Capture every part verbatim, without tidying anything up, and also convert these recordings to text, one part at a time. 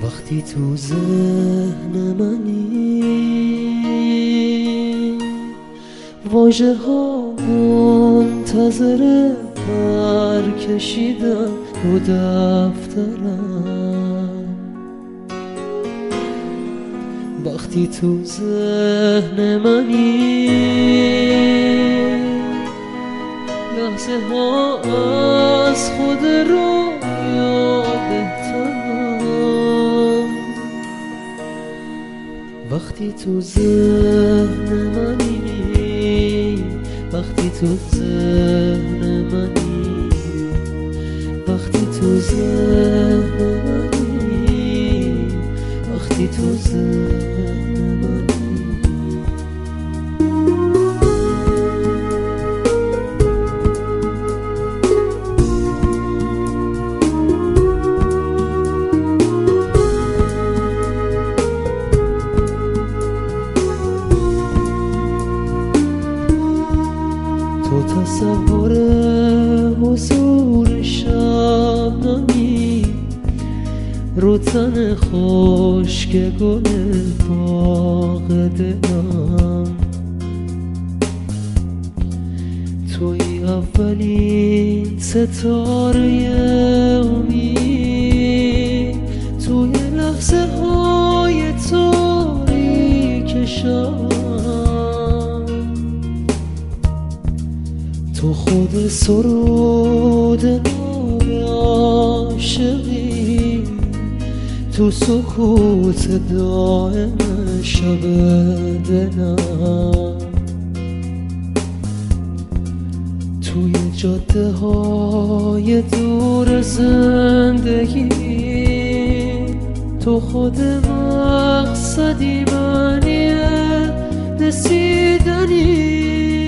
وقتی تو ذهن منی واژه ها منتظر برکشیدن رو دفترم، وقتی تو ذهن منی لحظه ها از خود رو یادتم، وقتی تو ذهن منی، وقتی تو ذهن منی، وقتی تو ذهن منی، وقتی تو ذهن منی. تو تصور حضور شبنمی رو تن خشک گل باغ دلم، توی اولین ستاره امید توی لحظه های تاریک شب، تو خود سرود نای عاشقی تو سکوت دائم شب دلم، توی جاده های دور زندگی تو خود مقصدی معنی رسیدنی،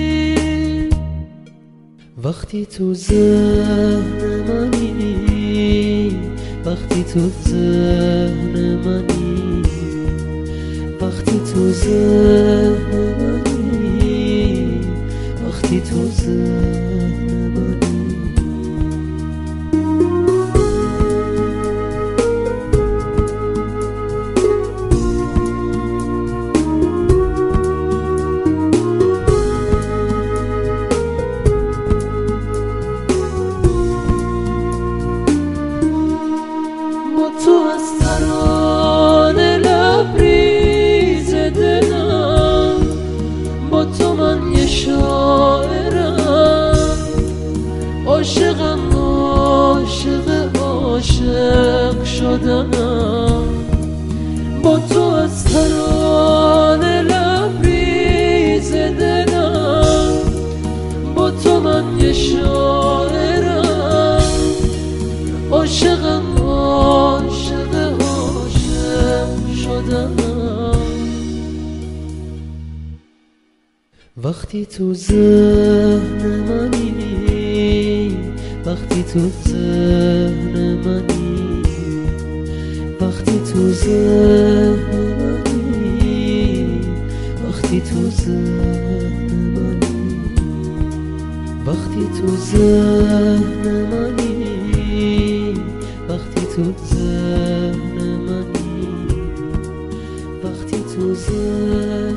وقتی تو ذهن منی، وقتی تو ذهن منی، وقتی تو ذهن منی، وقتی تو ذهن منی. تو از ترانه لبریز دلم، با تو من یه شاعرم، عاشقم عاشق عاشق شدنم، با تو از ترانه لبریز دلم، با تو من یه شاعرم، عاشقم عاشق عاشق شدم، وقتی تو ذهن منی، وقتی تو ذهن منی، وقتی تو ذهن منی، وقتی تو ذهن منی، وقتی تو ذهن منی، وقتی تو ذهن منی، وقتی تو ذهن